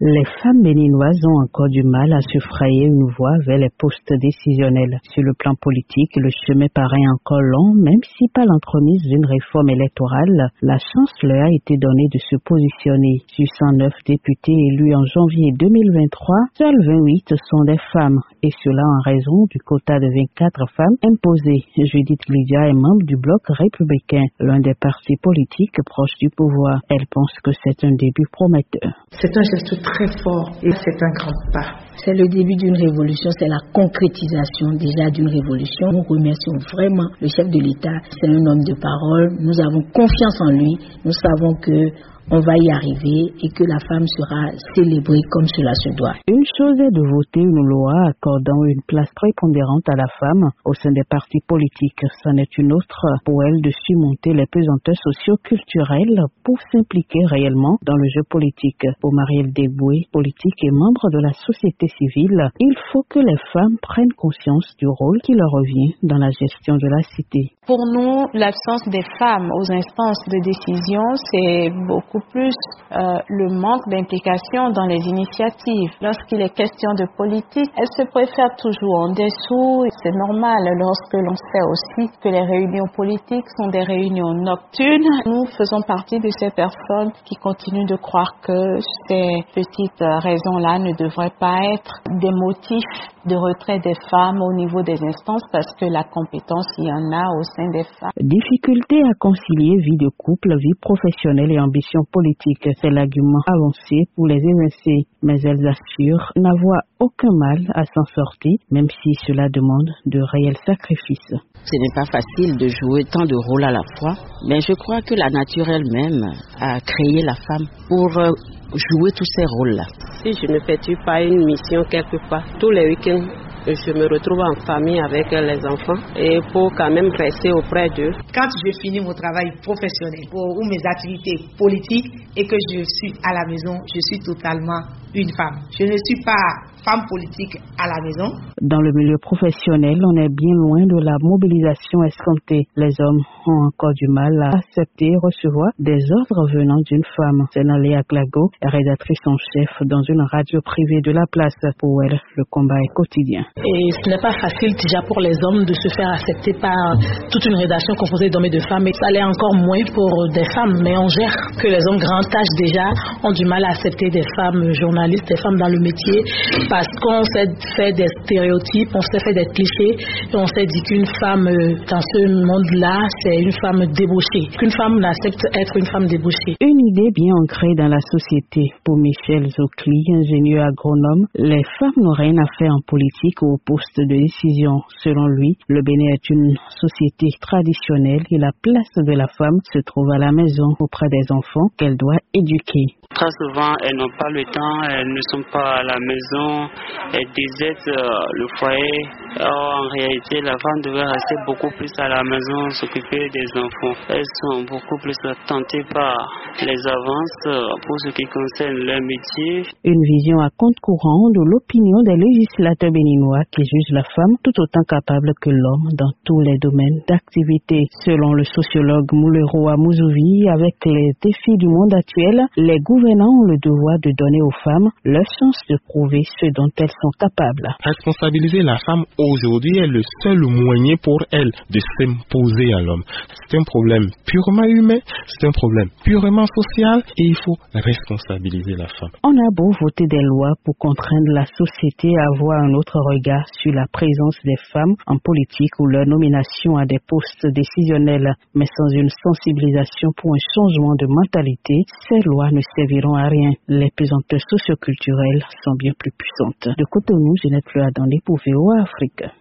Les femmes béninoises ont encore du mal à se frayer une voie vers les postes décisionnels. Sur le plan politique, le chemin paraît encore long, même si par l'entremise d'une réforme électorale, la chance leur a été donnée de se positionner. Sur 109 députés élus en janvier 2023, seuls 28 sont des femmes, et cela en raison du quota de 24 femmes imposé. Judith Lydia est membre du Bloc républicain, l'un des partis politiques proches du pouvoir. Elle pense que c'est un début prometteur. C'est un geste très fort et c'est un grand pas. C'est le début d'une révolution, c'est la concrétisation déjà d'une révolution. Nous remercions vraiment le chef de l'État. C'est un homme de parole. Nous avons confiance en lui. Nous savons que on va y arriver et que la femme sera célébrée comme cela se doit. Une chose est de voter une loi accordant une place prépondérante à la femme au sein des partis politiques. C'en est une autre pour elle de surmonter les pesanteurs socio-culturelles pour s'impliquer réellement dans le jeu politique. Pour Marielle Deboué, politique et membre de la société civile, il faut que les femmes prennent conscience du rôle qui leur revient dans la gestion de la cité. Pour nous, l'absence des femmes aux instances de décision, c'est beaucoup plus le manque d'implication dans les initiatives. Lorsqu'il est question de politique, elles se préfèrent toujours en dessous. C'est normal lorsque l'on sait aussi que les réunions politiques sont des réunions nocturnes. Nous faisons partie de ces personnes qui continuent de croire que ces petites raisons-là ne devraient pas être des motifs de retrait des femmes au niveau des instances parce que la compétence, il y en a au sein des femmes. Difficulté à concilier vie de couple, vie professionnelle et ambition politique, c'est l'argument avancé pour les évincer. Mais elles assurent n'avoir aucun mal à s'en sortir, même si cela demande de réels sacrifices. Ce n'est pas facile de jouer tant de rôles à la fois, mais je crois que la nature elle-même a créé la femme pour jouer tous ces rôles-là. Si je n'effectue pas une mission quelque part, tous les week-ends, je me retrouve en famille avec les enfants et pour quand même rester auprès d'eux. Quand je finis mon travail professionnel ou mes activités politiques et que je suis à la maison, je suis totalement une femme. Je ne suis pas femme politique à la maison. Dans le milieu professionnel, on est bien loin de la mobilisation escomptée. Les hommes ont encore du mal à accepter et recevoir des ordres venant d'une femme. C'est Naléa Glago, rédactrice en chef dans une radio privée de la place. Pour elle, le combat est quotidien. Et ce n'est pas facile déjà pour les hommes de se faire accepter par toute une rédaction composée d'hommes et de femmes. Et ça l'est encore moins pour des femmes, mais on gère que les hommes grand âge déjà ont du mal à accepter des femmes journalistes, des femmes dans le métier, parce qu'on s'est fait des stéréotypes, on s'est fait des clichés, et on s'est dit qu'une femme dans ce monde-là, c'est une femme débauchée, qu'une femme n'accepte être une femme débauchée. Une idée bien ancrée dans la société. Pour Michel Zocli, ingénieur agronome, les femmes n'ont rien à faire en politique ou au poste de décision. Selon lui, le Bénin est une société traditionnelle et la place de la femme se trouve à la maison auprès des enfants qu'elle doit éduquer. Très souvent, elles n'ont pas le temps, elles ne sont pas à la maison, elles désertent le foyer. Or, en réalité, la femme devrait rester beaucoup plus à la maison, s'occuper des enfants. Elles sont beaucoup plus tentées par les avances pour ce qui concerne leur métier. Une vision à compte courant de l'opinion des législateurs béninois qui jugent la femme tout autant capable que l'homme dans tous les domaines d'activité. Selon le sociologue Moulero Amouzoui, avec les défis du monde actuel, les gouvernants ont le devoir de donner aux femmes leur chance de prouver ce dont elles sont capables. Responsabiliser la femme aujourd'hui est le seul moyen pour elle de s'imposer à l'homme. C'est un problème purement humain, c'est un problème purement social et il faut responsabiliser la femme. On a beau voter des lois pour contraindre la société à avoir un autre regard sur la présence des femmes en politique ou leur nomination à des postes décisionnels, mais sans une sensibilisation pour un changement de mentalité, ces lois ne serviront à rien. Les pesanteurs socioculturelles sont bien plus puissantes. De Cotonou, Jeanette Loadandé pour VOA Afrique.